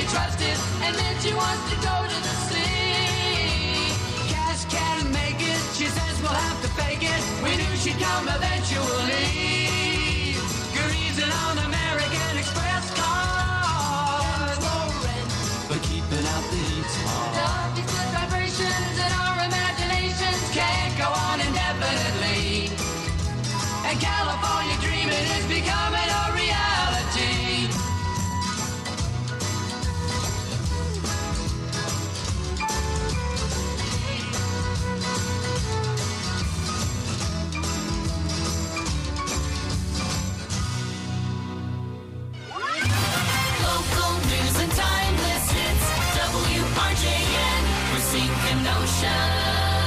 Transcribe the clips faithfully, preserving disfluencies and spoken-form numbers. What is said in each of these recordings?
trusted, and then she wants to go to the sea. Cash can't make it, she says we'll have to fake it. We knew she'd come eventually. Greasing on American Express cars, but keeping out the heat's hard. The good vibrations in our imaginations can't go on indefinitely. And California dreaming is becoming a reality. Local news and timeless hits. W R J N, Racine, Kenosha.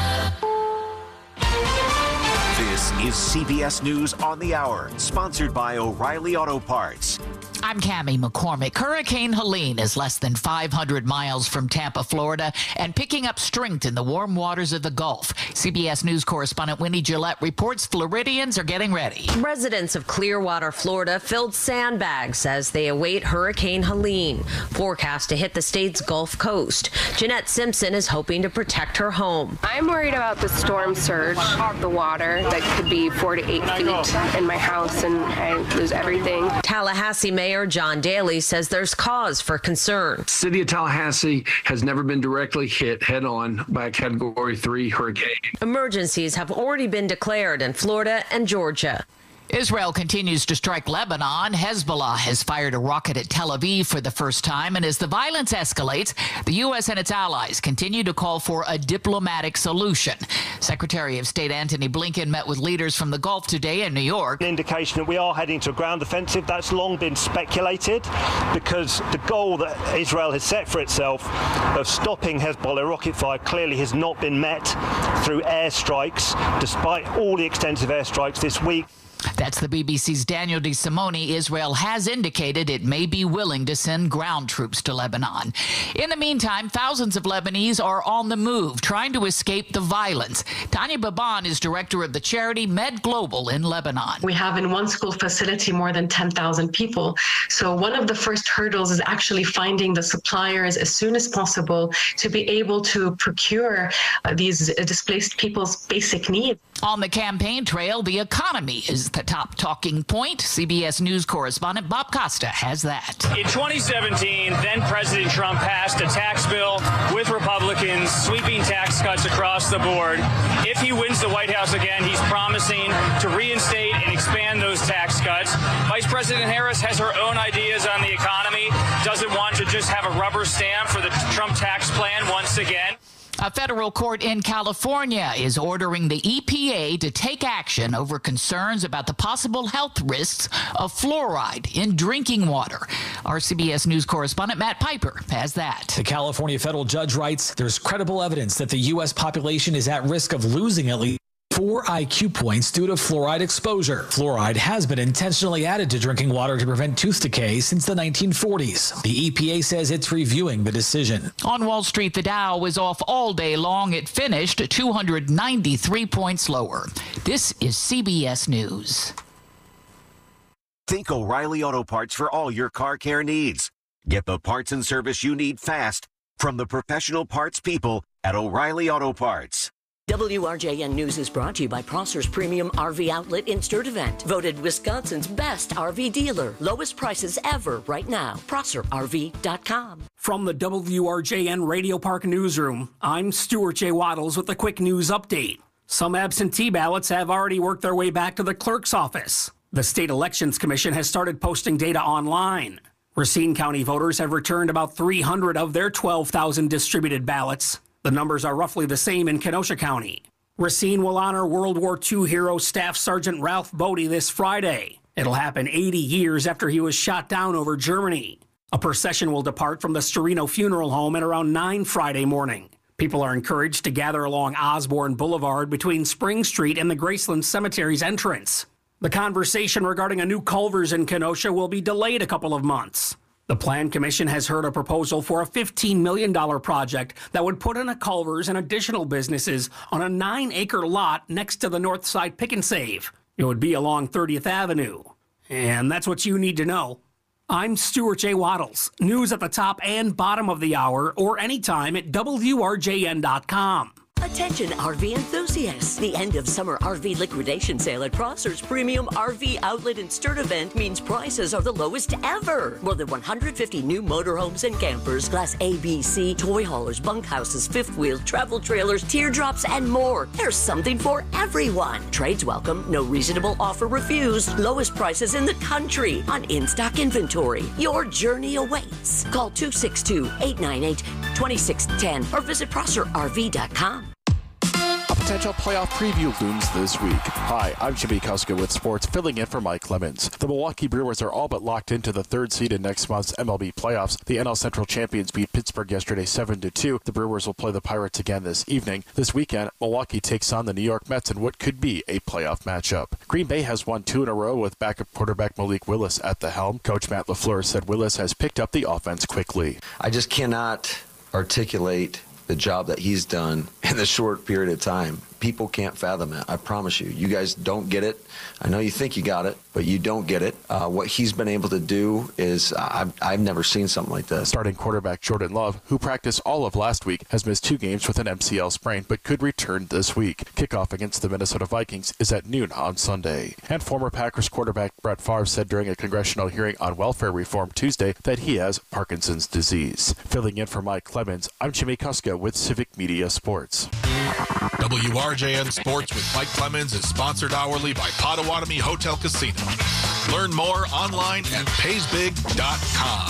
This is C B S News on the Hour, sponsored by O'Reilly Auto Parts. I'm Cammie McCormick. Hurricane Helene is less than five hundred miles from Tampa, Florida, and picking up strength in the warm waters of the Gulf. C B S News correspondent Winnie Gillette reports Floridians are getting ready. Residents of Clearwater, Florida, filled sandbags as they await Hurricane Helene, forecast to hit the state's Gulf Coast. Jeanette Simpson is hoping to protect her home. I'm worried about the storm surge, the water that could be four to eight feet in my house, and I lose everything. Tallahassee Mayor John Daly says there's cause for concern. City of Tallahassee has never been directly hit head on by a Category three hurricane. Emergencies have already been declared in Florida and Georgia. Israel continues to strike Lebanon. Hezbollah has fired a rocket at Tel Aviv for the first time. And as the violence escalates, the U S and its allies continue to call for a diplomatic solution. Secretary of State Antony Blinken met with leaders from the Gulf today in New York. An indication that we are heading to a ground offensive. That's long been speculated because the goal that Israel has set for itself of stopping Hezbollah rocket fire clearly has not been met through airstrikes, despite all the extensive airstrikes this week. That's the B B C's Daniel DeSimone. Israel has indicated it may be willing to send ground troops to Lebanon. In the meantime, thousands of Lebanese are on the move, trying to escape the violence. Tanya Baban is director of the charity Med Global in Lebanon. We have in one school facility more than ten thousand people. So one of the first hurdles is actually finding the suppliers as soon as possible to be able to procure uh, these displaced people's basic needs. On the campaign trail, the economy is the top talking point. C B S News correspondent Bob Costa has that. In twenty seventeen, then President Trump passed a tax bill with Republicans, sweeping tax cuts across the board. If he wins the White House again, he's promising to reinstate and expand those tax cuts. Vice President Harris has her own ideas on the economy, doesn't want to just have a rubber stamp for the Trump tax plan once again. A federal court in California is ordering the E P A to take action over concerns about the possible health risks of fluoride in drinking water. Our C B S News correspondent Matt Piper has that. The California federal judge writes there's credible evidence that the U S population is at risk of losing at least four I Q points due to fluoride exposure. Fluoride has been intentionally added to drinking water to prevent tooth decay since the nineteen forties. The E P A says it's reviewing the decision. On Wall Street, the Dow was off all day long. It finished two hundred ninety-three points lower. This is C B S News. Think O'Reilly Auto Parts for all your car care needs. Get the parts and service you need fast from the professional parts people at O'Reilly Auto Parts. W R J N News is brought to you by Prosser's Premium R V Outlet in Sturtevant. Voted Wisconsin's best R V dealer. Lowest prices ever right now. Prosser R V dot com. From the W R J N Radio Park Newsroom, I'm Stuart J. Waddles with a quick news update. Some absentee ballots have already worked their way back to the clerk's office. The State Elections Commission has started posting data online. Racine County voters have returned about three hundred of their twelve thousand distributed ballots. The numbers are roughly the same in Kenosha County. Racine will honor World War Two hero Staff Sergeant Ralph Bodie this Friday. It'll happen eighty years after he was shot down over Germany. A procession will depart from the Storino Funeral Home at around nine Friday morning. People are encouraged to gather along Osborne Boulevard between Spring Street and the Graceland Cemetery's entrance. The conversation regarding a new Culver's in Kenosha will be delayed a couple of months. The Plan Commission has heard a proposal for a fifteen million dollars project that would put in a Culver's and additional businesses on a nine-acre lot next to the Northside Pick and Save. It would be along thirtieth Avenue. And that's what you need to know. I'm Stuart J. Waddles. News at the top and bottom of the hour or anytime at W R J N dot com. Attention R V enthusiasts. The end of summer R V liquidation sale at Prosser's Premium R V Outlet and Sturt event means prices are the lowest ever. More than one hundred fifty new motorhomes and campers, Class A, B, C, toy haulers, bunkhouses, fifth wheel, travel trailers, teardrops, and more. There's something for everyone. Trades welcome, no reasonable offer refused, lowest prices in the country on in-stock inventory. Your journey awaits. Call two six two, eight nine eight, two six one zero or visit Prosser R V dot com. A potential playoff preview looms this week. Hi, I'm Jimmy Kuska with sports, filling in for Mike Clemens. The Milwaukee Brewers are all but locked into the third seed in next month's M L B playoffs. The N L Central champions beat Pittsburgh yesterday seven to two. The Brewers will play the Pirates again this evening. This weekend, Milwaukee takes on the New York Mets in what could be a playoff matchup. Green Bay has won two in a row with backup quarterback Malik Willis at the helm. Coach Matt LaFleur said Willis has picked up the offense quickly. I just cannot articulate the job that he's done in the short period of time. People can't fathom it. I promise you. You guys don't get it. I know you think you got it, but you don't get it. Uh, what he's been able to do is I've, I've never seen something like this. Starting quarterback Jordan Love, who practiced all of last week, has missed two games with an M C L sprain, but could return this week. Kickoff against the Minnesota Vikings is at noon on Sunday. And former Packers quarterback Brett Favre said during a congressional hearing on welfare reform Tuesday that he has Parkinson's disease. Filling in for Mike Clemens, I'm Jimmy Kuska with Civic Media Sports. W R J N Sports with Mike Clemens is sponsored hourly by Potawatomi Hotel Casino. Learn more online at pays big dot com.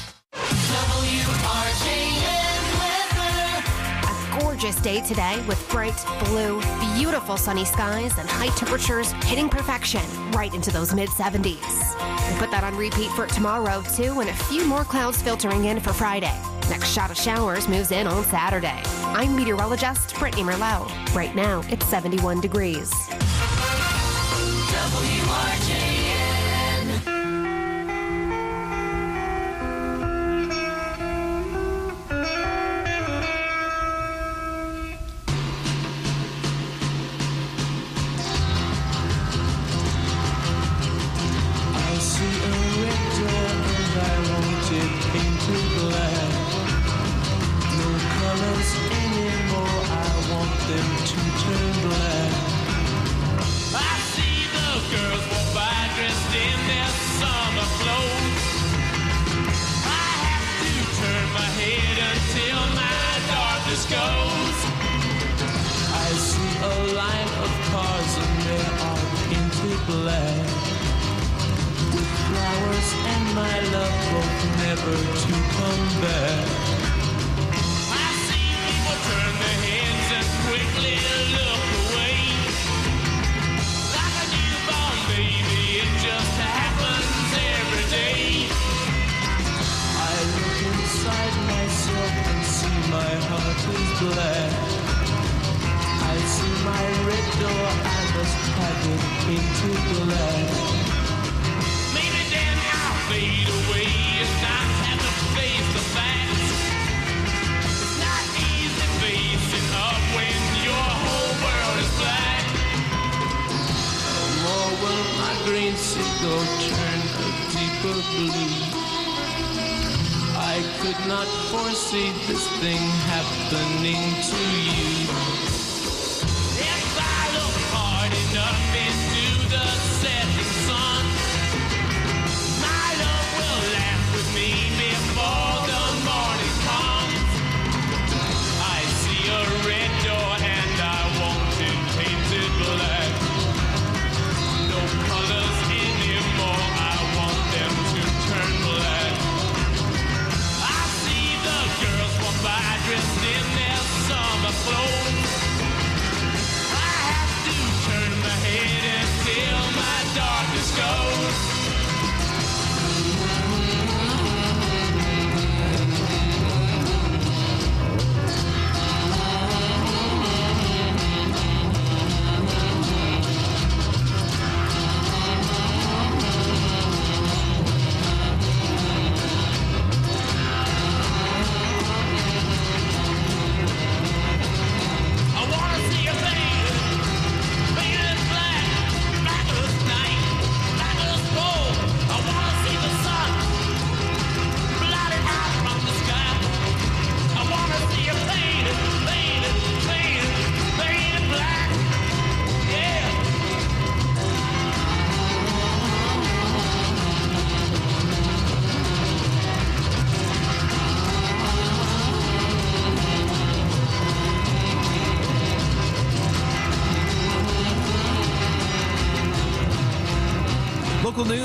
W R J N weather. A gorgeous day today with bright blue, beautiful sunny skies and high temperatures hitting perfection right into those mid seventies. We put that on repeat for tomorrow too, and a few more clouds filtering in for Friday. Next shot of showers moves in on Saturday. I'm meteorologist Brittany Merlot. Right now, it's seventy-one degrees. W R J N. I see a red door and I want it painted black. No colors anymore, I want them to turn black. I see the girls walk by dressed in their summer clothes. I have to turn my head until my darkness goes. I see a line of cars and they are painted black, with flowers and my love both never to come back. Turn their heads and quickly look away. Like a newborn baby, it just happens every day. I look inside myself and see my heart is black. I see my red door, I must have it painted black. Maybe then I'll fade away and not have to face the facts. Facing up when your whole world is black. No more will my green seagull turn a deeper blue. I could not foresee this thing happening to you. If I look hard enough into the setting sun, my love will laugh with me before the morning comes. I see a red door and I want it painted black. No colors anymore, I want them to turn black. I see the girls walk by dressed in their summer clothes.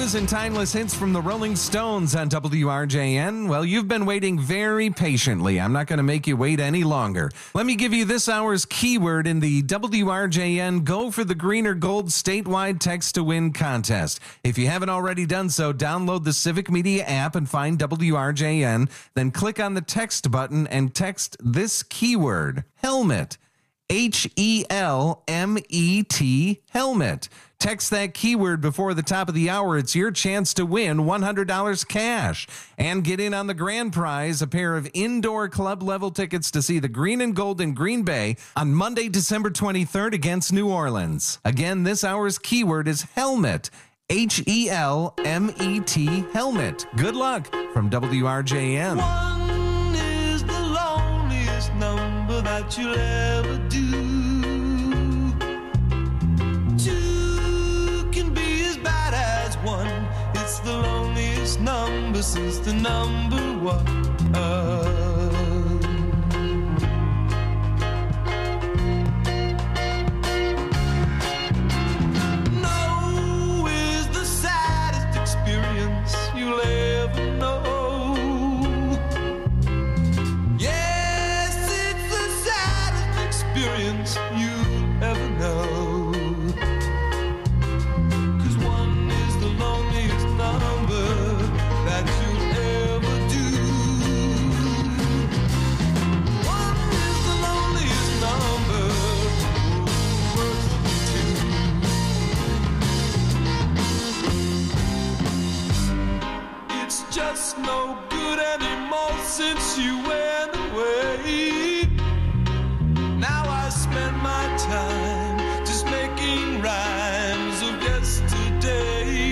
news and timeless hits from the Rolling Stones on W R J N. Well, you've been waiting very patiently. I'm not going to make you wait any longer. Let me give you this hour's keyword in the W R J N Go for the Green or Gold statewide text to win contest. If you haven't already done so, download the Civic Media app and find W R J N. Then click on the text button and text this keyword, helmet. H E L M E T, helmet. Text that keyword before the top of the hour. It's your chance to win one hundred dollars cash and get in on the grand prize, a pair of indoor club level tickets to see the Green and Gold in Green Bay on Monday, December twenty-third against New Orleans. Again, this hour's keyword is helmet. H E L M E T, helmet. Good luck from W R J N. One is the loneliest number that you'll ever do. Two can be as bad as one. It's the loneliest number since the number one. No is the saddest experience you'll ever know. Experience you'll ever know. Cause one is the loneliest number that you'll ever do. One is the loneliest number worth two. It's just no good anymore since you went away. Now I spend my time just making rhymes of yesterday.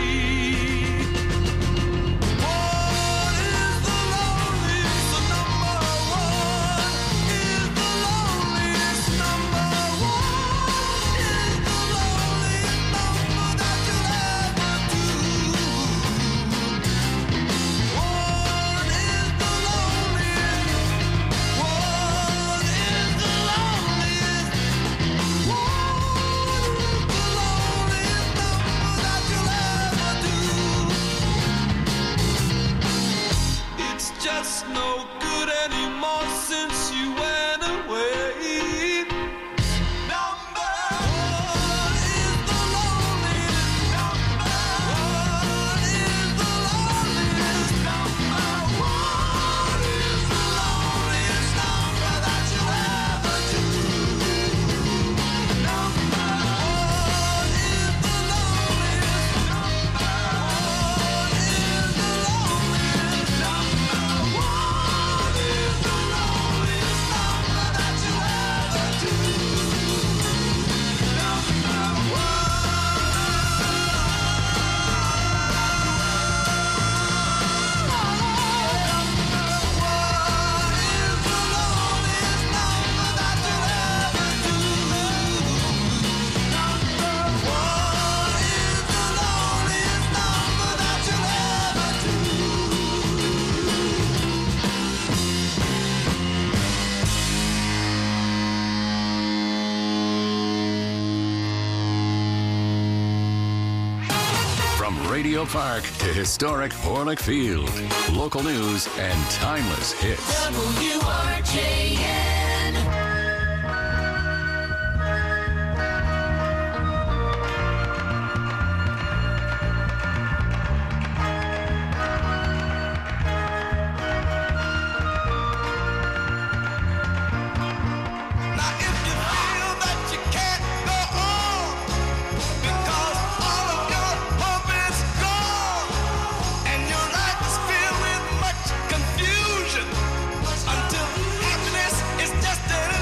One is the loneliest number. One is the loneliest number. One is the loneliest number that you'll ever do. One is the loneliest. One is the loneliest. It's just no good anymore since you went away. Number one is the loneliest. Number one is the loneliest. Number one is the loneliest number that you'll ever do. Number one is the loneliest. Number one is the loneliest. Number one is the loneliest number that you'll ever do. Number one. From Radio Park to historic Horlick Field, local news and timeless hits. W R J N. Until happiness is just an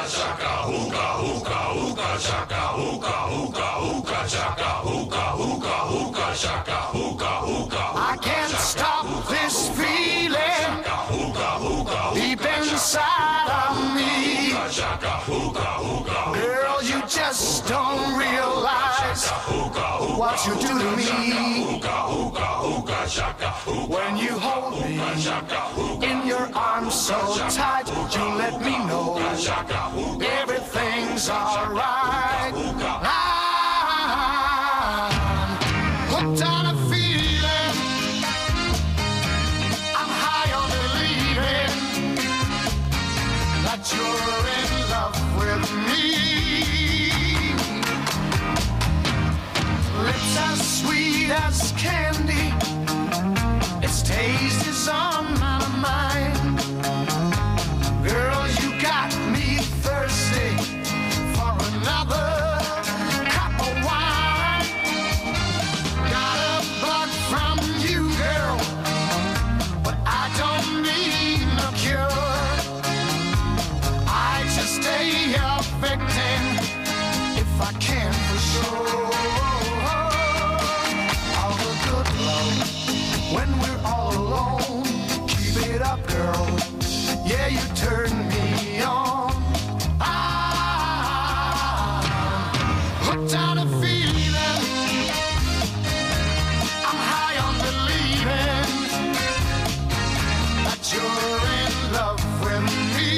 chaka, hookah, hookah, hookah, chaka, hookah, hookah, hookah, chaka, hookah, hookah, hookah, chaka, hookah, hookah. I can't stop this feeling deep inside of me. Girl, you just don't realize what you do to me. When you hold me in your arms so tight, you let me know everything's alright. I'm hooked on a feeling. I'm high on believing that you're in love with me. Lips as sweet as candy, its taste is on my mind. Girl, you got me thirsty for another cup of wine. Got a bug from you, girl, but I don't need no cure. I just stay a victim if I can for sure. All the good love when we're all alone. Keep it up, girl. Yeah, you turn me on. I'm hooked on a feeling. I'm high on believing that you're in love with me.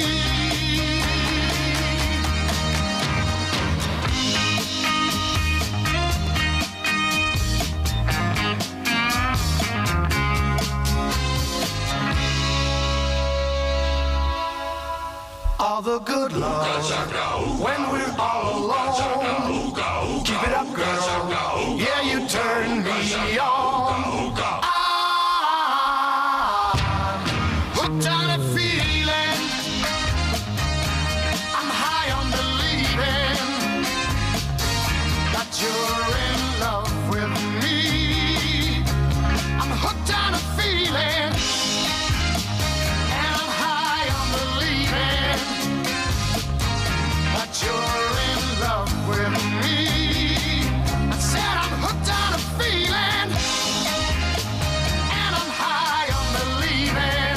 All the good love when we're all alone. Keep it up, girl. Yeah, you turn me on. I'm hooked on a feeling. I'm high on believing that you're in love with me. I'm hooked on a feeling. And I'm high on believing that you're in love with me. I said I'm hooked on a feeling, and I'm high on believing.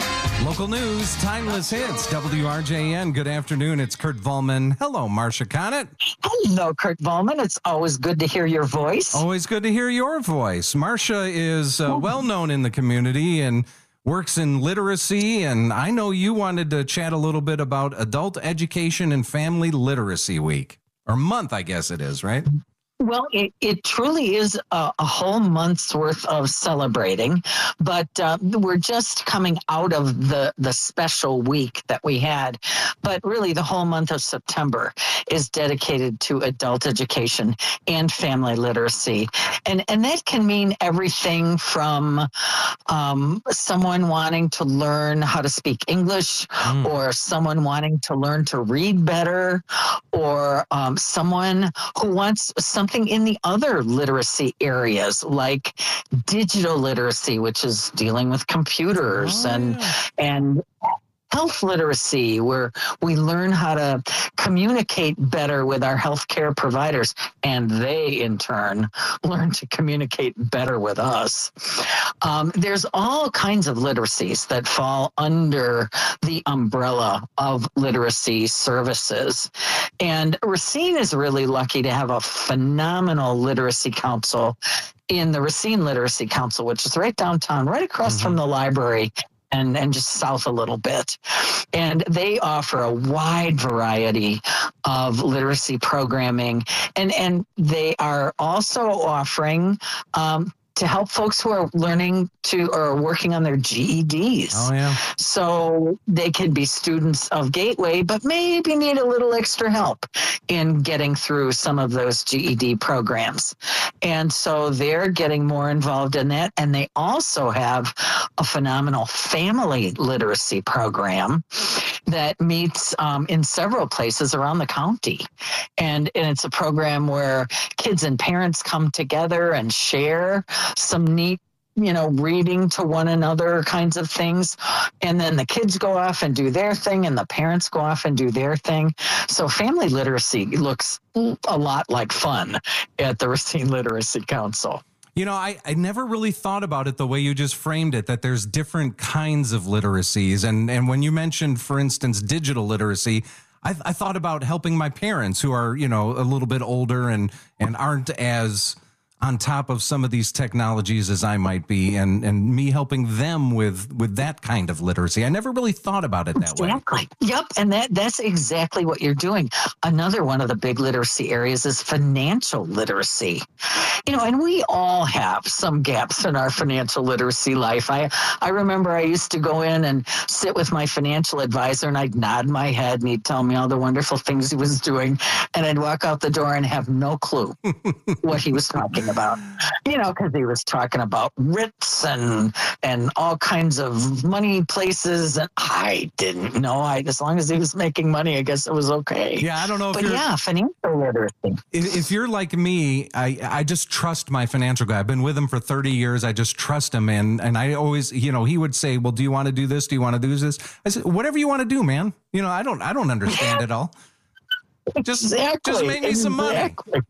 Local news, timeless hits, W R J N. Good afternoon. It's Kurt Volman. Hello, Marcia Connett. Hello, Kurt Volman. It's always good to hear your voice. Always good to hear your voice. Marcia is uh, well known in the community and works in literacy, and I know you wanted to chat a little bit about Adult Education and Family Literacy Week, or month, I guess it is, right? Well, it, it truly is a, a whole month's worth of celebrating, but uh, we're just coming out of the, the special week that we had. But really, the whole month of September is dedicated to adult education and family literacy. And, and that can mean everything from um, someone wanting to learn how to speak English, mm. or someone wanting to learn to read better, or um, someone who wants something in the other literacy areas like digital literacy, which is dealing with computers, oh, and yeah. and health literacy, where we learn how to communicate better with our healthcare providers, and they in turn learn to communicate better with us. Um, there's all kinds of literacies that fall under the umbrella of literacy services. And Racine is really lucky to have a phenomenal literacy council in the Racine Literacy Council, which is right downtown, right across mm-hmm. from the library. And, and just south a little bit. And they offer a wide variety of literacy programming. And, and they are also offering um, to help folks who are learning to or working on their G E Ds. Oh, yeah. So they could be students of Gateway, but maybe need a little extra help in getting through some of those G E D programs. And so they're getting more involved in that. And they also have a phenomenal family literacy program that meets um, in several places around the county. And, and it's a program where kids and parents come together and share some neat you know, reading to one another kinds of things. And then the kids go off and do their thing and the parents go off and do their thing. So family literacy looks a lot like fun at the Racine Literacy Council. You know, I, I never really thought about it the way you just framed it, that there's different kinds of literacies. And, and when you mentioned, for instance, digital literacy, I, I thought about helping my parents who are, you know, a little bit older and, and aren't as on top of some of these technologies as I might be, and, and me helping them with, with that kind of literacy. I never really thought about it that exactly. way. Exactly. Yep. And that, that's exactly what you're doing. Another one of the big literacy areas is financial literacy. You know, and we all have some gaps in our financial literacy life. I, I remember I used to go in and sit with my financial advisor and I'd nod my head and he'd tell me all the wonderful things he was doing. And I'd walk out the door and have no clue what he was talking about, you know, because he was talking about R I Ts and and all kinds of money places, and I didn't know. I as long as he was making money, I guess it was okay. Yeah, I don't know if but you're, yeah, financial literacy. If, if you're like me, I I just trust my financial guy. I've been with him for thirty years. I just trust him, and and I always, you know, he would say, "Well, do you want to do this? Do you want to do this?" I said, "Whatever you want to do, man. You know, I don't I don't understand it all. Just exactly. just make me some money." Exactly.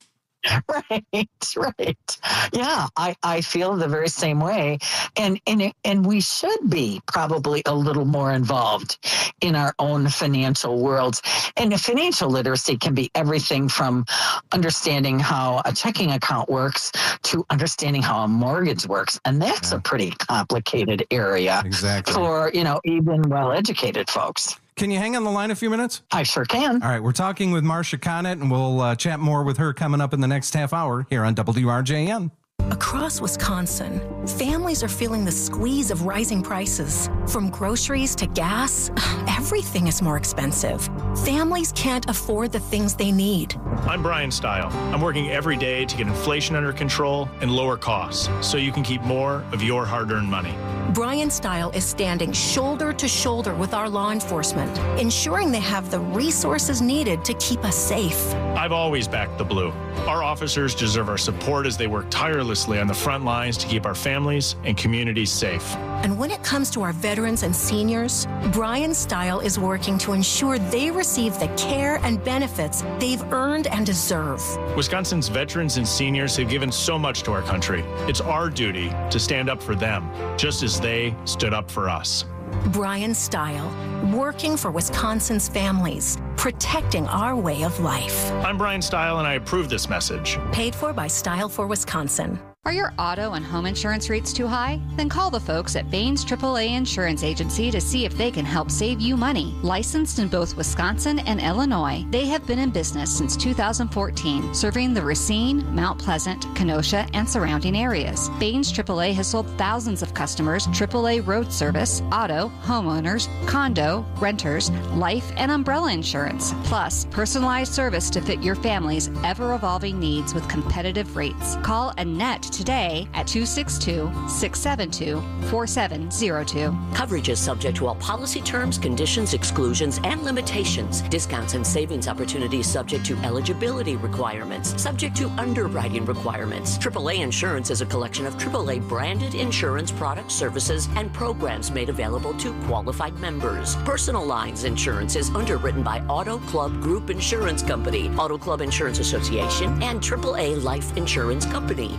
Right, right. Yeah, I, I feel the very same way. And, and, it, and we should be probably a little more involved in our own financial worlds. And the financial literacy can be everything from understanding how a checking account works to understanding how a mortgage works. And that's yeah. a pretty complicated area exactly. for, you know, even well-educated folks. Can you hang on the line a few minutes? I sure can. All right, we're talking with Marcia Connett, and we'll uh, chat more with her coming up in the next half hour here on W R J N. Across Wisconsin, families are feeling the squeeze of rising prices. From groceries to gas, everything is more expensive. Families can't afford the things they need. I'm Brian Stile. I'm working every day to get inflation under control and lower costs so you can keep more of your hard-earned money. Brian Stile is standing shoulder to shoulder with our law enforcement, ensuring they have the resources needed to keep us safe. I've always backed the Blue. Our officers deserve our support as they work tirelessly on the front lines to keep our families and communities safe. And when it comes to our veterans and seniors, Brian Stile is working to ensure they receive the care and benefits they've earned and deserve. Wisconsin's veterans and seniors have given so much to our country. It's our duty to stand up for them, just as they stood up for us. Brian Stile, working for Wisconsin's families, protecting our way of life. I'm Brian Stile, and I approve this message. Paid for by Stile for Wisconsin. Are your auto and home insurance rates too high? Then call the folks at Baines triple A Insurance Agency to see if they can help save you money. Licensed in both Wisconsin and Illinois, they have been in business since two thousand fourteen, serving the Racine, Mount Pleasant, Kenosha, and surrounding areas. Baines triple A has sold thousands of customers triple A road service, auto, homeowners, condo, renters, life, and umbrella insurance, plus personalized service to fit your family's ever-evolving needs with competitive rates. Call Annette today at two six two, six seven two, four seven zero two. Coverage is subject to all policy terms, conditions, exclusions, and limitations. Discounts and savings opportunities subject to eligibility requirements, subject to underwriting requirements. triple A Insurance is a collection of triple A branded insurance products, services, and programs made available to qualified members. Personal lines insurance is underwritten by Auto Club Group Insurance Company, Auto Club Insurance Association, and triple A Life Insurance Company.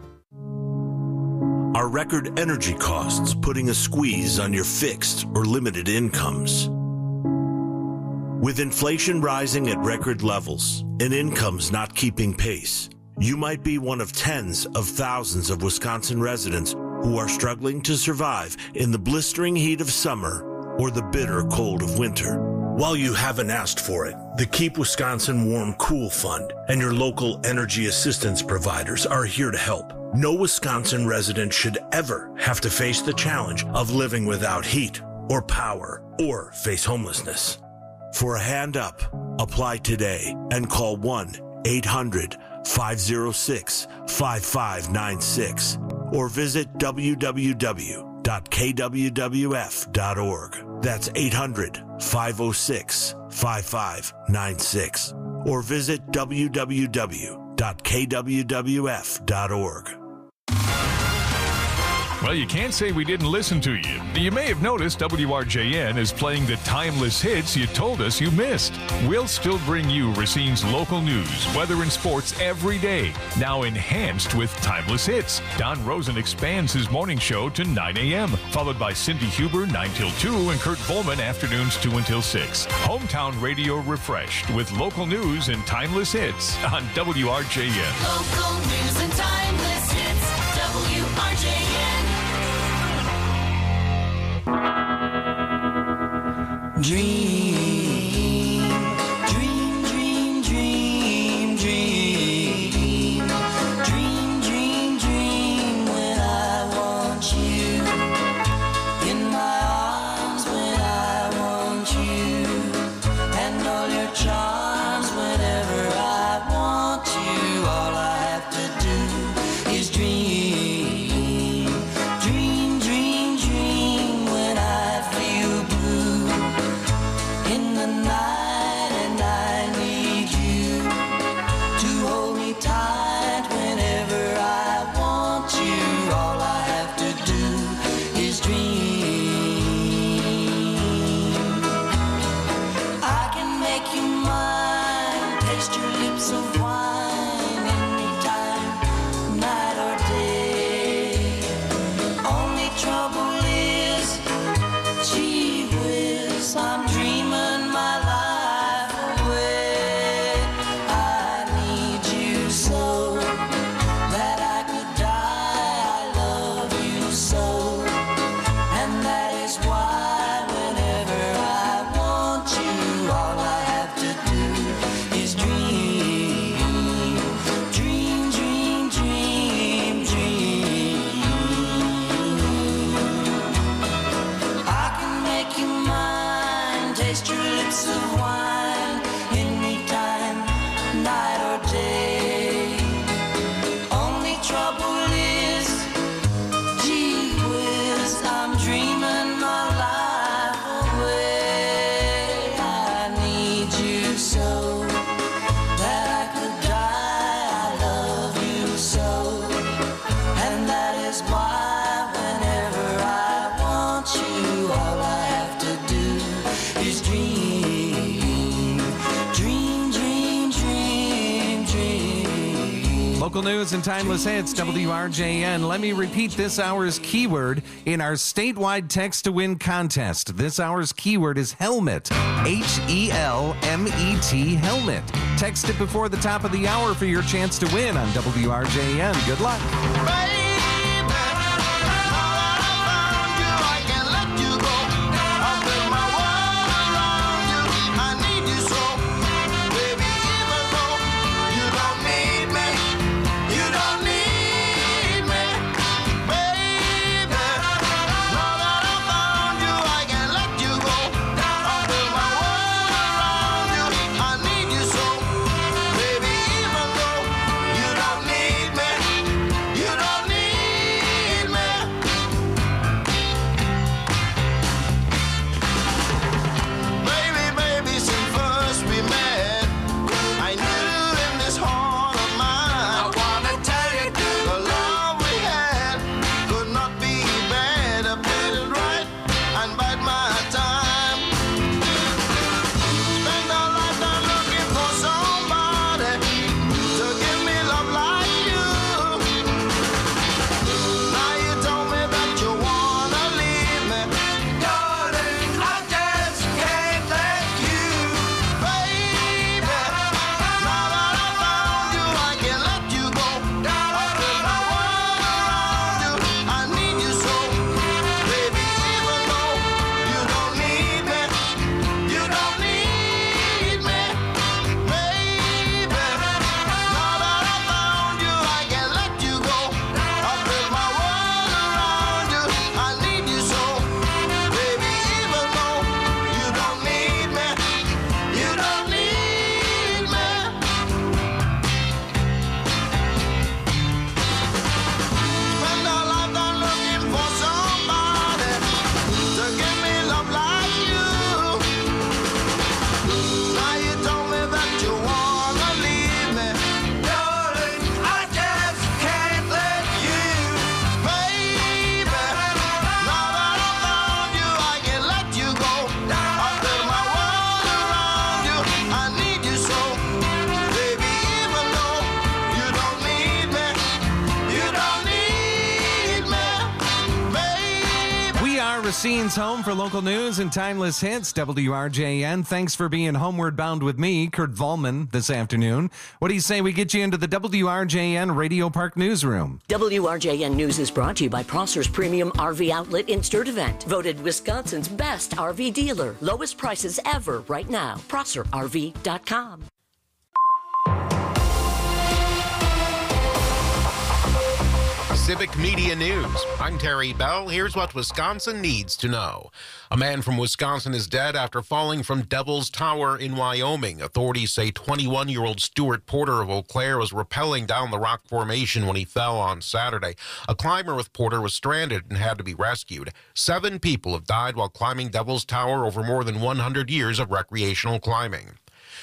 Are record energy costs putting a squeeze on your fixed or limited incomes? With inflation rising at record levels and incomes not keeping pace, you might be one of tens of thousands of Wisconsin residents who are struggling to survive in the blistering heat of summer or the bitter cold of winter. While you haven't asked for it, the Keep Wisconsin Warm Cool Fund and your local energy assistance providers are here to help. No Wisconsin resident should ever have to face the challenge of living without heat or power or face homelessness. For a hand up, apply today and call one eight hundred, five oh six, five five nine six or visit w w w dot k w w f dot org. That's eight hundred, five oh six, five five nine six or visit w w w dot k w w f dot org. Well, you can't say we didn't listen to you. You may have noticed W R J N is playing the timeless hits you told us you missed. We'll still bring you Racine's local news, weather, and sports every day, now enhanced with timeless hits. Don Rosen expands his morning show to nine a.m., followed by Cindy Huber nine till two and Kurt Volman afternoons two until six. Hometown radio refreshed with local news and timeless hits on W R J N. Local news and timeless hits, W R J N. Dream, dream, dream, dream, dream, dream, dream, dream when I want you, in my arms when I want you, and all your charms whenever I want you. All I have to do is dream, dream, dream, dream when I feel blue in the night, and I need you to hold me tight whenever I want you. All I have to do is dream. I can make you mine, taste your lips of wine anytime, night or day. Only trouble is, gee whiz, I'm dreaming my life away. I need you so that I could die. I love you so, and that is why whenever I want you, all I have to do is dream, dream, dream, dream, dream. I can make you mine, taste your lips of wine anytime, night or day. Only trouble is, gee whiz, I'm dreaming my life away. I need you so that I could die. I love you so, and that is why whenever I want you, all I have to do is dream, dream, dream, dream, dream. Local news and timeless hits, W R J N. Let me repeat this hour's keyword in our statewide text to win contest. This hour's keyword is helmet. H E L M E T, helmet. Text it before the top of the hour for your chance to win on W R J N. Good luck. You don't need Racine's home for local news and timeless hits. W R J N. Thanks for being homeward bound with me, Kurt Volman, this afternoon. What do you say we get you into the W R J N Radio Park newsroom? W R J N News is brought to you by Prosser's Premium R V Outlet in Sturtevant. Voted Wisconsin's best R V dealer. Lowest prices ever right now. Prosser R V dot com. Civic Media News. I'm Terry Bell. Here's what Wisconsin needs to know. A man from Wisconsin is dead after falling from Devil's Tower in Wyoming. Authorities say twenty-one-year-old Stuart Porter of Eau Claire was rappelling down the rock formation when he fell on Saturday. A climber with Porter was stranded and had to be rescued. Seven people have died while climbing Devil's Tower over more than one hundred years of recreational climbing.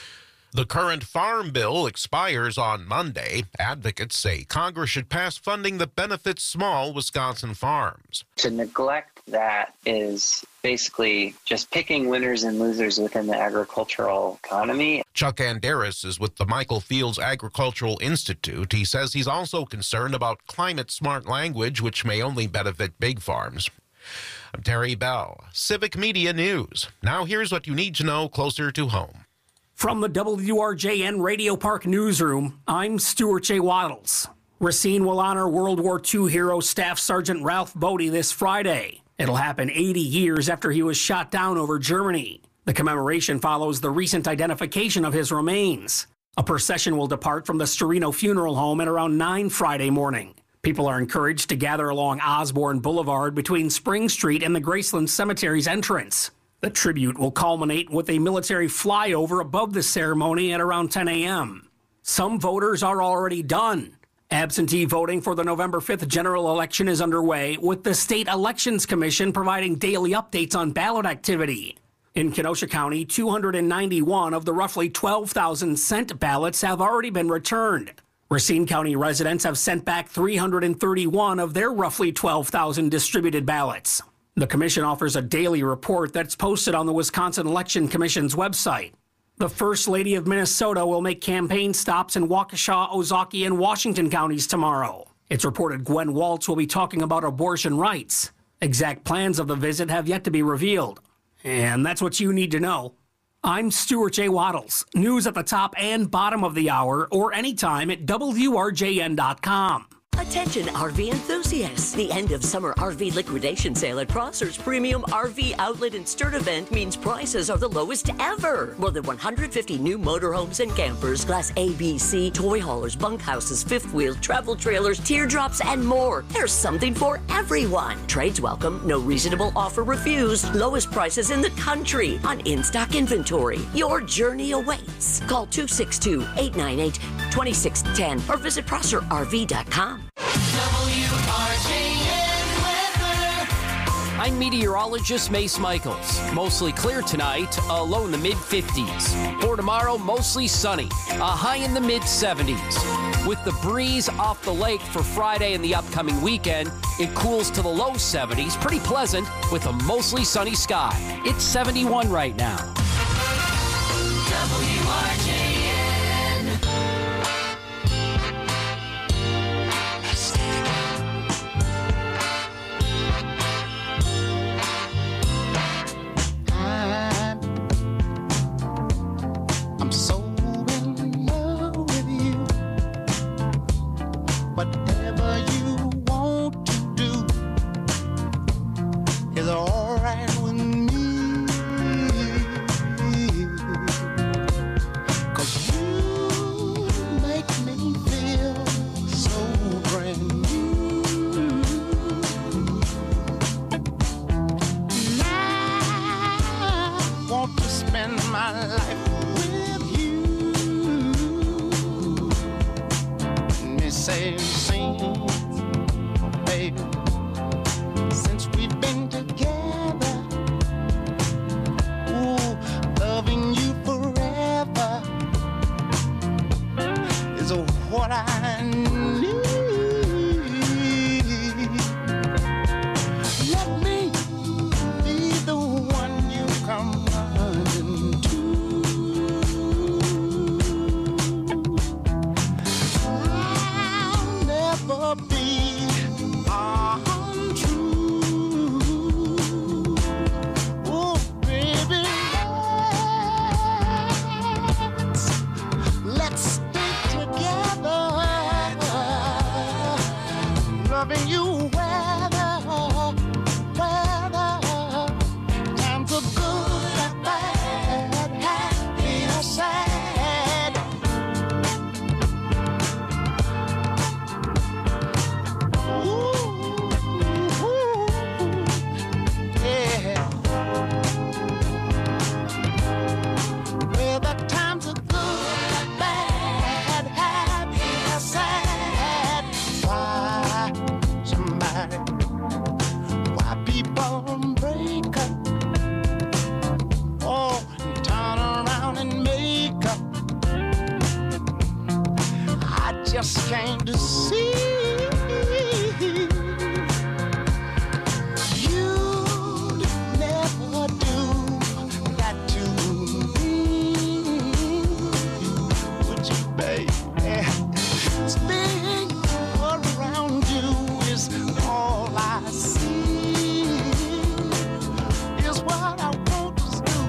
The current farm bill expires on Monday. Advocates say Congress should pass funding that benefits small Wisconsin farms. To neglect that is basically just picking winners and losers within the agricultural economy. Chuck Anderis is with the Michael Fields Agricultural Institute. He says he's also concerned about climate-smart language, which may only benefit big farms. I'm Terry Bell, Civic Media News. Now here's what you need to know closer to home. From the W R J N Radio Park newsroom, I'm Stuart J. Waddles. Racine will honor World War Two hero Staff Sergeant Ralph Bodie this Friday. It'll happen eighty years after he was shot down over Germany. The commemoration follows the recent identification of his remains. A procession will depart from the Storino Funeral Home at around nine Friday morning. People are encouraged to gather along Osborne Boulevard between Spring Street and the Graceland Cemetery's entrance. The tribute will culminate with a military flyover above the ceremony at around ten a.m. Some voters are already done. Absentee voting for the November fifth general election is underway, with the State Elections Commission providing daily updates on ballot activity. In Kenosha County, two hundred ninety-one of the roughly twelve thousand sent ballots have already been returned. Racine County residents have sent back three hundred thirty-one of their roughly twelve thousand distributed ballots. The commission offers a daily report that's posted on the Wisconsin Election Commission's website. The First Lady of Minnesota will make campaign stops in Waukesha, Ozaukee, and Washington counties tomorrow. It's reported Gwen Waltz will be talking about abortion rights. Exact plans of the visit have yet to be revealed. And that's what you need to know. I'm Stuart J. Waddles. News at the top and bottom of the hour or anytime at W R J N dot com. Attention R V enthusiasts. The end of summer R V liquidation sale at Prosser's Premium R V Outlet in Sturtevant means prices are the lowest ever. More than one hundred fifty new motorhomes and campers, Class A, B, C, toy haulers, bunkhouses, fifth wheels, travel trailers, teardrops, and more. There's something for everyone. Trades welcome, no reasonable offer refused. Lowest prices in the country on in-stock inventory. Your journey awaits. Call two six two, eight nine eight, two six one zero or visit Prosser R V dot com. W R J N weather. I'm meteorologist Mace Michaels. Mostly clear tonight, a low in the mid fifties. For tomorrow, mostly sunny, a high in the mid seventies. With the breeze off the lake for Friday and the upcoming weekend, it cools to the low seventies, pretty pleasant with a mostly sunny sky. It's seventy-one right now. W R J N. I'm so in love with you. Whatever you want to do is all right with me. 'Cause you make me feel so brand new. And I want to spend my life with you. Let me say, sing, baby, since we've been together. Ooh, loving you forever is what I need. Let me be the one you come running to. I'll never be untrue. just came to see. You'd never do that to me, would you, baby? Spinning around you is all I see, is what I want to do.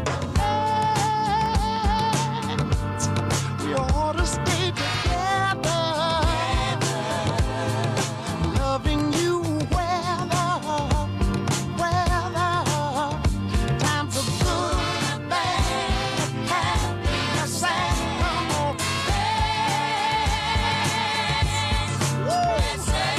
We ought to stay together, loving you weather, weather. Times are good, bad, happy, sad. Come on, let's stay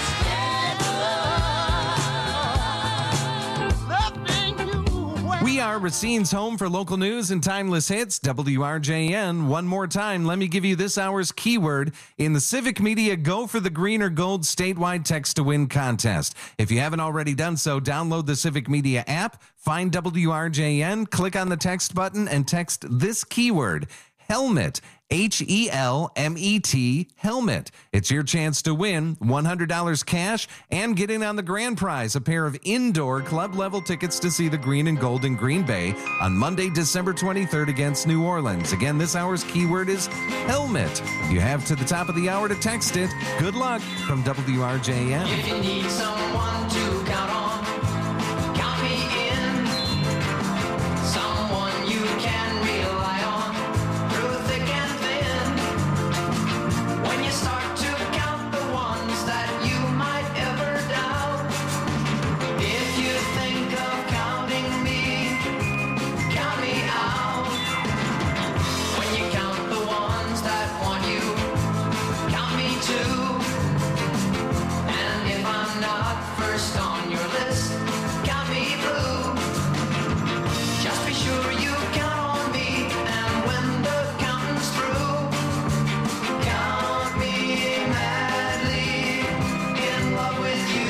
together, loving you weather. We are Racine's home for local news and timeless hits, W R J N. One more time, let me give you this hour's keyword in the Civic Media Go for the Green or Gold statewide text to win contest. If you haven't already done so, download the Civic Media app, find W R J N, click on the text button, and text this keyword, helmet. H E L M E T, helmet. It's your chance to win one hundred dollars cash and get in on the grand prize, a pair of indoor club-level tickets to see the Green and Gold in Green Bay on Monday, December twenty-third against New Orleans. Again, this hour's keyword is helmet. You have to the top of the hour to text it. Good luck from W R J N. If you need someone to count on, count me in. Someone you can rely on through thick and thin. When you start to count the ones that you might ever doubt, if you think of counting me, count me out. When you count the ones that want you, count me too. And if I'm not first on your list, count me blue. Just be sure you count on me, and when the counting's through, count me madly in love with you.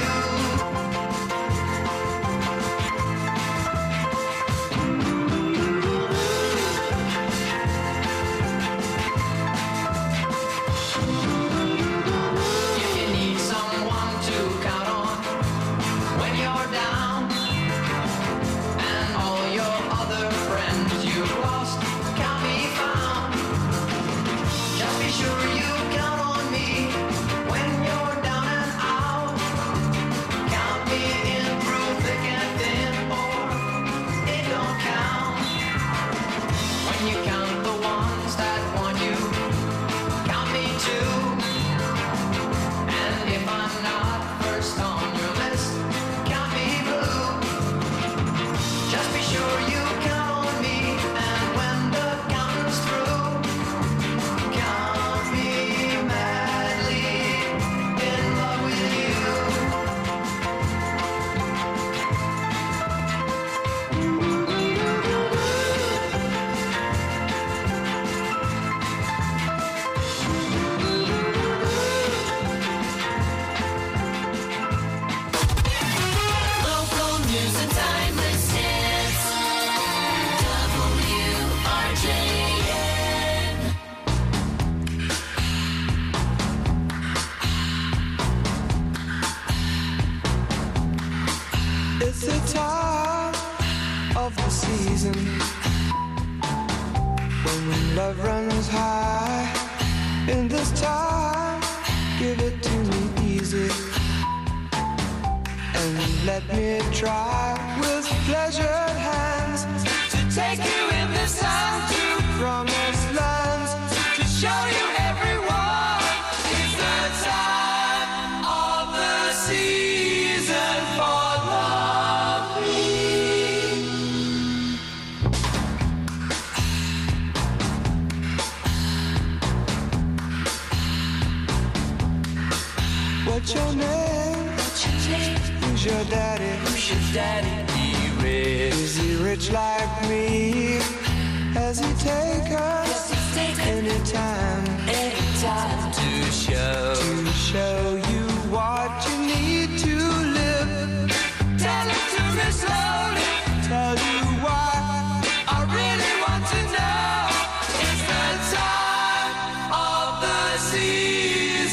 If you need someone to count on when you're down, and all your other friends you lost can't be found, just be sure you count on me when you're down and out. Count me in through thick and thin, or it don't count. When you count the ones that want you, count me too. And if I'm not first on your list, count me blue. Just be sure you count on me, and when the counting's through, count me madly in love with you. Local news and timeless hits. W R J N. It's the time of the season when love runs high. In this time, give it to me easy and let me try with pleasured hands to take you in this time to promised lands, to show you everyone. It's the time of the season for loving. What's your name? Who's your daddy? Who's your daddy? He rich. Is he rich like me? Has he take us anytime? Anytime to show to show you what you need to live. Tell it to me slowly. Tell you why I really want to know. It's the time of the season.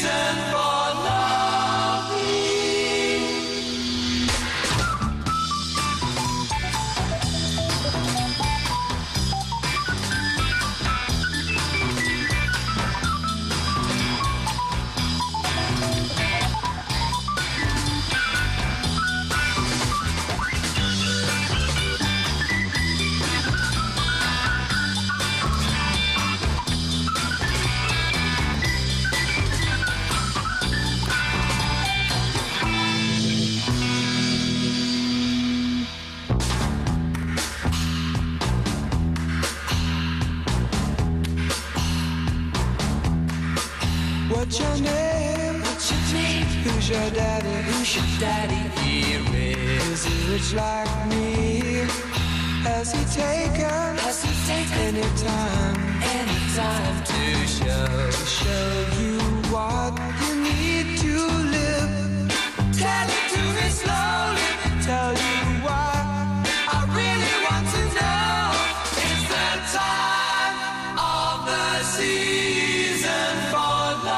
What's your name? What's your name? Who's your daddy? Who's your daddy? Here is he rich like me? Has he taken? Has he taken any time? Any time to show show you what you need to live? Tell it to me slowly. Tell you why I really want to know. It's the time of the season for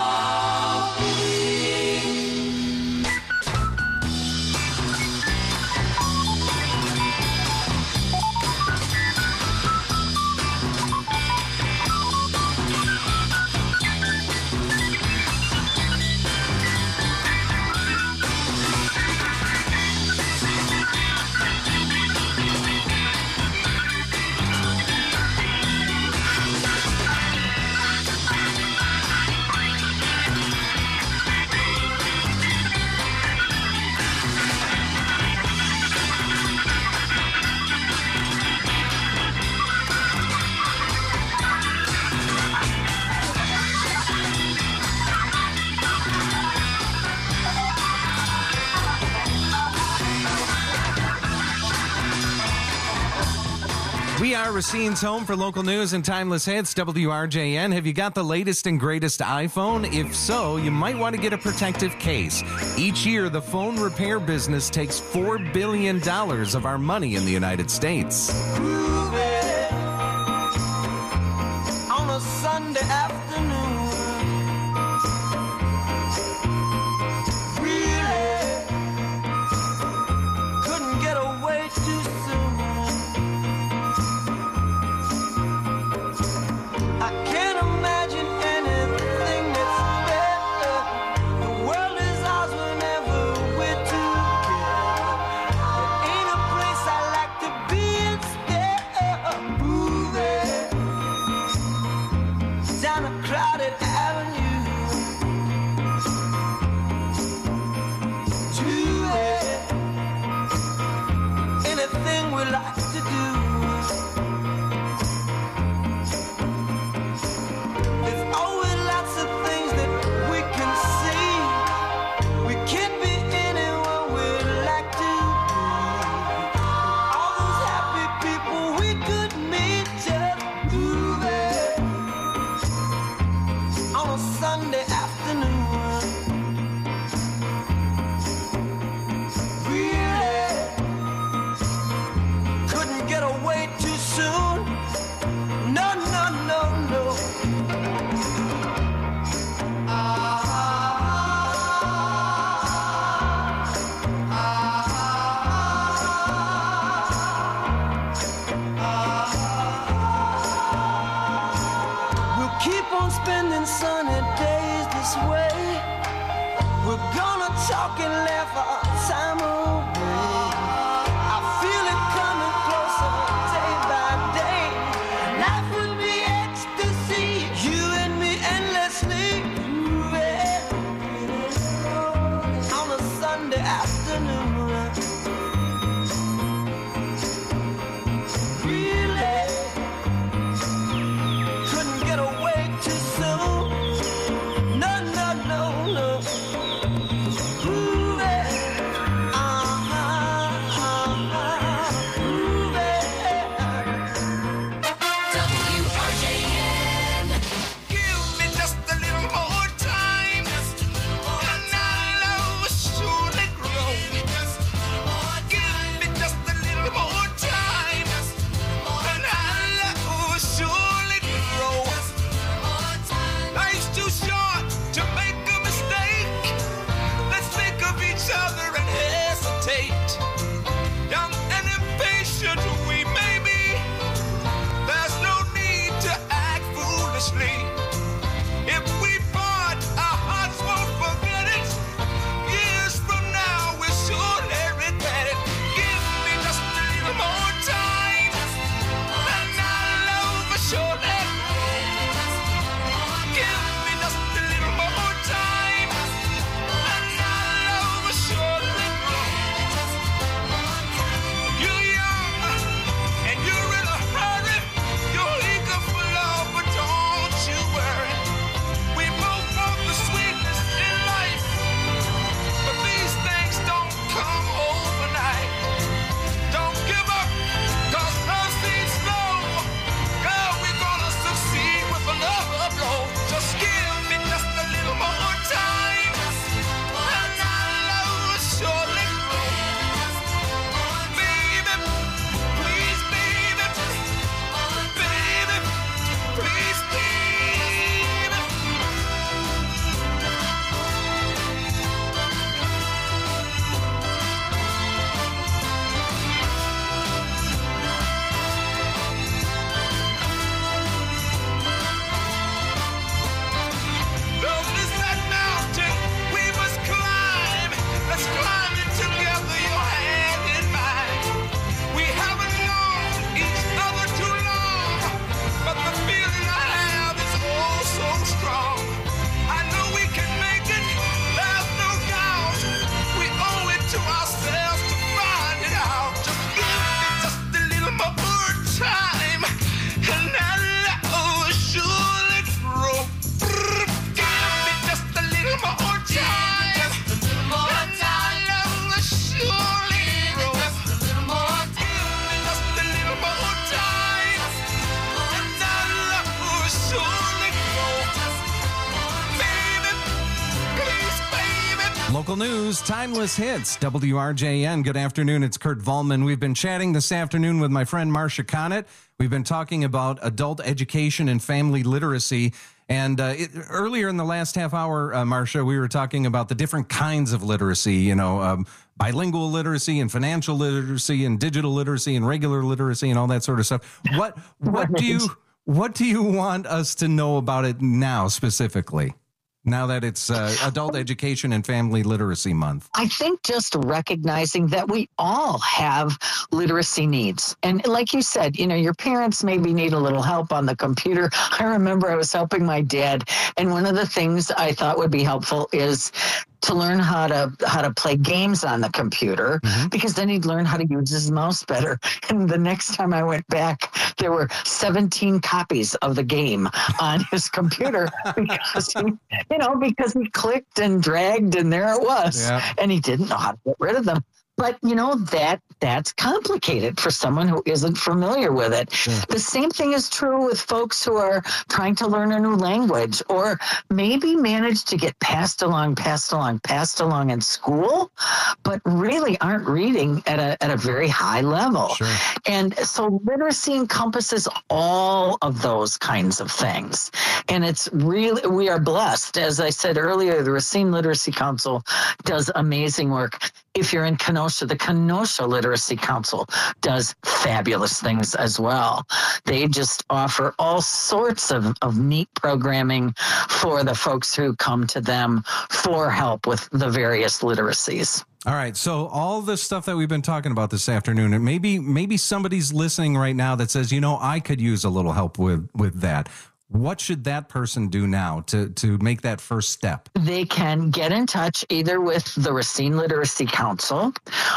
loving. We are Racine's home for local news and timeless hits, W R J N. Have you got the latest and greatest iPhone? If so, you might want to get a protective case. Each year, the phone repair business takes four billion dollars of our money in the United States. Groove it on a Sunday afternoon. Really couldn't get away too soon. I can't imagine anything that's better. The world is ours whenever we're together. There ain't a place I like to be instead of moving down a crowded avenue to it. Anything we like to do. There's always lots of things that we can see. We can't be anywhere we'd like to be. All those happy people we could meet just moving on a Sunday afternoon. Really couldn't get away too soon. No, no, no, no. We'll keep on spending sunny days this way. We're gonna talk and laugh our time away. I feel it coming closer day by day. Life would be ecstasy, you and me endlessly moving on a Sunday afternoon. Really couldn't get away too soon. No, no, no, no. Moving, uh-huh. Local news, timeless hits, W R J N. Good afternoon, it's Kurt Volman. We've been chatting this afternoon with my friend Marcia Connett. We've been talking about adult education and family literacy. And uh, it, earlier in the last half hour, uh, Marcia, we were talking about the different kinds of literacy, you know, um, bilingual literacy and financial literacy and digital literacy and regular literacy and all that sort of stuff. What what do you what do you want us to know about it now specifically? Now that it's uh, Adult Education and Family Literacy Month? I think just recognizing that we all have literacy needs. And like you said, you know, your parents maybe need a little help on the computer. I remember I was helping my dad, and one of the things I thought would be helpful is to learn how to how to play games on the computer, mm-hmm. because then he'd learn how to use his mouse better. And the next time I went back, there were seventeen copies of the game on his computer because he, you know, because he clicked and dragged and there it was, yeah. and he didn't know how to get rid of them. But, you know, that that's complicated for someone who isn't familiar with it. Sure. The same thing is true with folks who are trying to learn a new language or maybe manage to get passed along, passed along, passed along in school, but really aren't reading at a at a very high level. Sure. And so literacy encompasses all of those kinds of things. And it's really, we are blessed. As I said earlier, the Racine Literacy Council does amazing work. If you're in Kenosha, the Kenosha Literacy Council does fabulous things as well. They just offer all sorts of, of neat programming for the folks who come to them for help with the various literacies. All right, so all the stuff that we've been talking about this afternoon, and maybe maybe somebody's listening right now that says, you know, I could use a little help with, with that. What should that person do now to, to make that first step? They can get in touch either with the Racine Literacy Council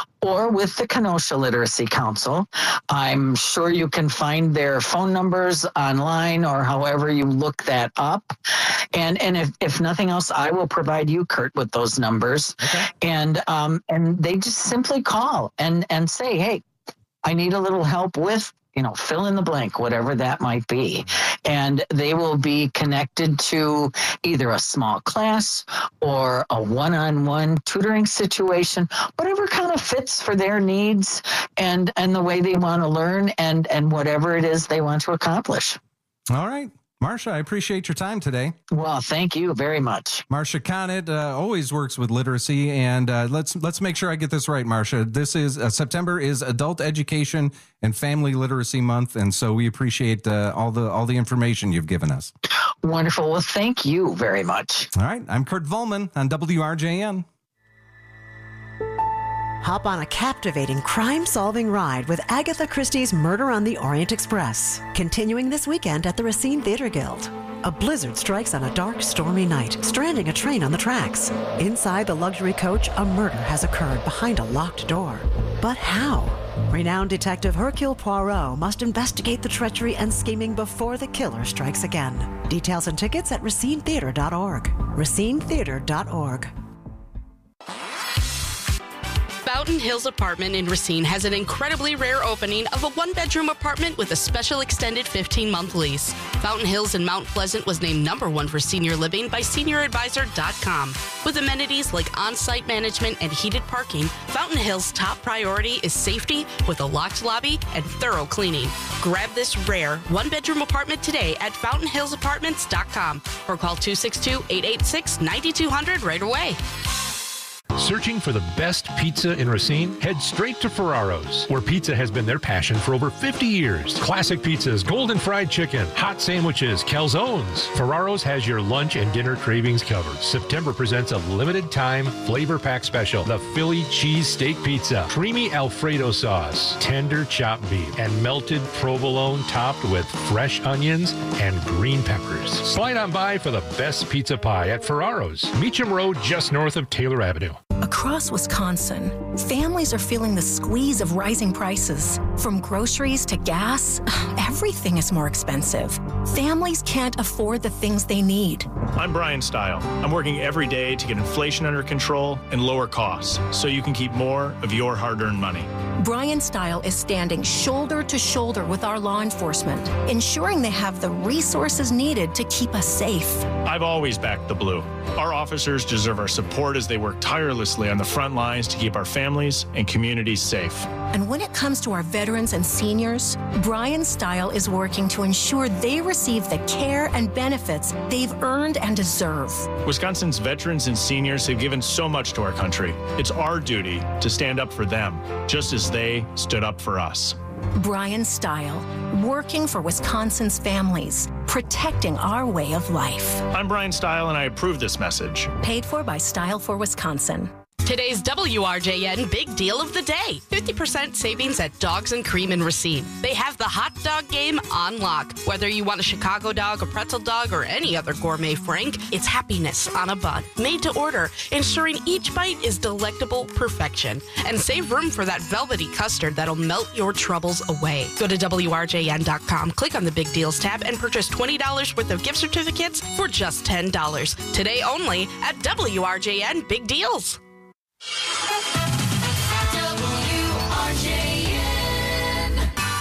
or with the Kenosha Literacy Council. I'm sure you can find their phone numbers online or however you look that up. And and if, if nothing else, I will provide you, Kurt, with those numbers. Okay. And um and they just simply call and, and say, hey, I need a little help with, you know, fill in the blank, whatever that might be. And they will be connected to either a small class or a one-on-one tutoring situation, whatever kind of fits for their needs and, and the way they want to learn and, and whatever it is they want to accomplish. All right. Marcia, I appreciate your time today. Well, thank you very much. Marcia Connett uh, always works with literacy, and uh, let's let's make sure I get this right, Marcia. This is uh, September is Adult Education and Family Literacy Month, and so we appreciate uh, all the all the information you've given us. Wonderful. Well, thank you very much. All right, I'm Kurt Volman on W R J N. Hop on a captivating crime-solving ride with Agatha Christie's Murder on the Orient Express, continuing this weekend at the Racine Theater Guild. A blizzard strikes on a dark, stormy night, stranding a train on the tracks. Inside the luxury coach, a murder has occurred behind a locked door. But how? Renowned detective Hercule Poirot must investigate the treachery and scheming before the killer strikes again. Details and tickets at racine theater dot org. racine theater dot org. Fountain Hills Apartment in Racine has an incredibly rare opening of a one-bedroom apartment with a special extended fifteen-month lease. Fountain Hills in Mount Pleasant was named number one for senior living by senior advisor dot com. With amenities like on-site management and heated parking, Fountain Hills' top priority is safety with a locked lobby and thorough cleaning. Grab this rare one-bedroom apartment today at fountain hills apartments dot com or call two six two, eight eight six, nine two zero zero right away. Searching for the best pizza in Racine? Head straight to Ferraro's, where pizza has been their passion for over fifty years. Classic pizzas, golden fried chicken, hot sandwiches, calzones. Ferraro's has your lunch and dinner cravings covered. September presents a limited time flavor pack special, the Philly cheese steak pizza, creamy Alfredo sauce, tender chopped beef, and melted provolone topped with fresh onions and green peppers. Slide on by for the best pizza pie at Ferraro's, Meacham Road, just north of Taylor Avenue. Across Wisconsin, Families are feeling the squeeze of rising prices. From groceries to gas, everything is more expensive. Families can't afford the things they need. I'm Brian Stile. I'm working every day to get inflation under control and lower costs so you can keep more of your hard-earned money. Brian Stile is standing shoulder to shoulder with our law enforcement, ensuring they have the resources needed to keep us safe. I've always backed the Blue. Our officers deserve our support as they work tirelessly on the front lines to keep our families and communities safe. And when it comes to our veterans and seniors, Brian Stile is working to ensure they receive the care and benefits they've earned and deserve. Wisconsin's veterans and seniors have given so much to our country. It's our duty to stand up for them, just as they stood up for us. Brian Stile, working for Wisconsin's families, protecting our way of life. I'm Brian Stile, and I approve this message. Paid for by Stile for Wisconsin. Today's W R J N Big Deal of the Day. fifty percent savings at Dogs and Cream in Racine. They have the hot dog game on lock. Whether you want a Chicago dog, a pretzel dog, or any other gourmet frank, it's happiness on a bun. Made to order, ensuring each bite is delectable perfection. And save room for that velvety custard that'll melt your troubles away. Go to W R J N dot com, click on the Big Deals tab, and purchase twenty dollars worth of gift certificates for just ten dollars. Today only at W R J N Big Deals. W R J N.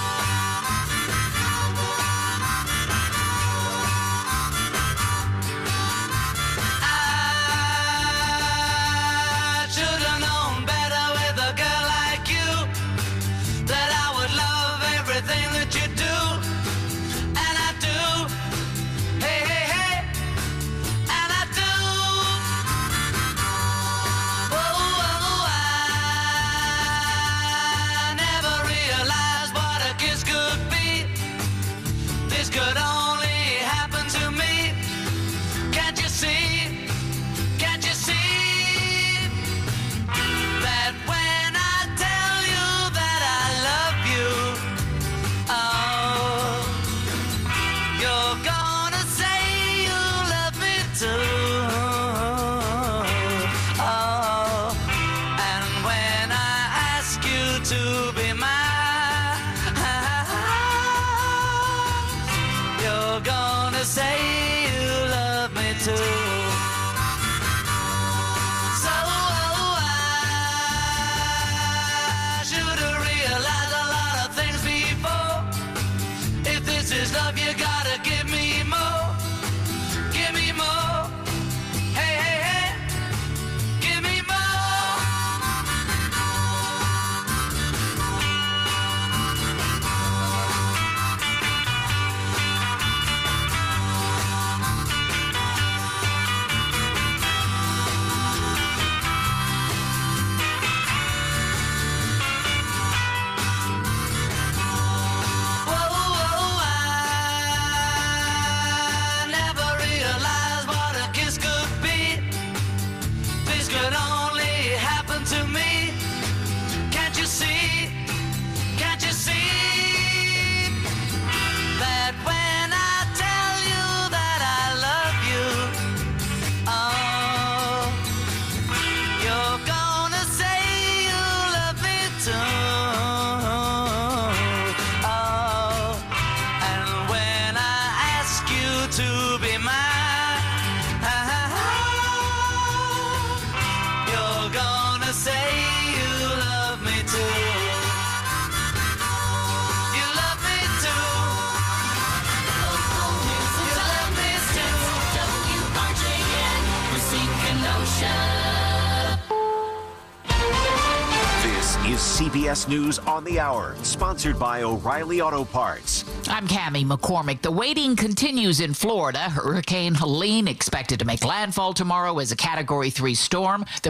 I should have known better with a girl like you, that I would love everything that you do, and I do. Hey, hey, hey, and I do. Could only happen to me. Can't you see? Can't you see that when I tell you that I love you, oh, you're gonna say you love me too. Oh, and when I ask you to be mine, you're gonna say you love me too. So I should have realized a lot of things before. If this is love, you gotta give me more. Give me more. Hey, hey, hey. Give me more. C B S News on the Hour, sponsored by O'Reilly Auto Parts. I'm Cammie McCormick. The waiting continues in Florida. Hurricane Helene expected to make landfall tomorrow as a Category three storm. The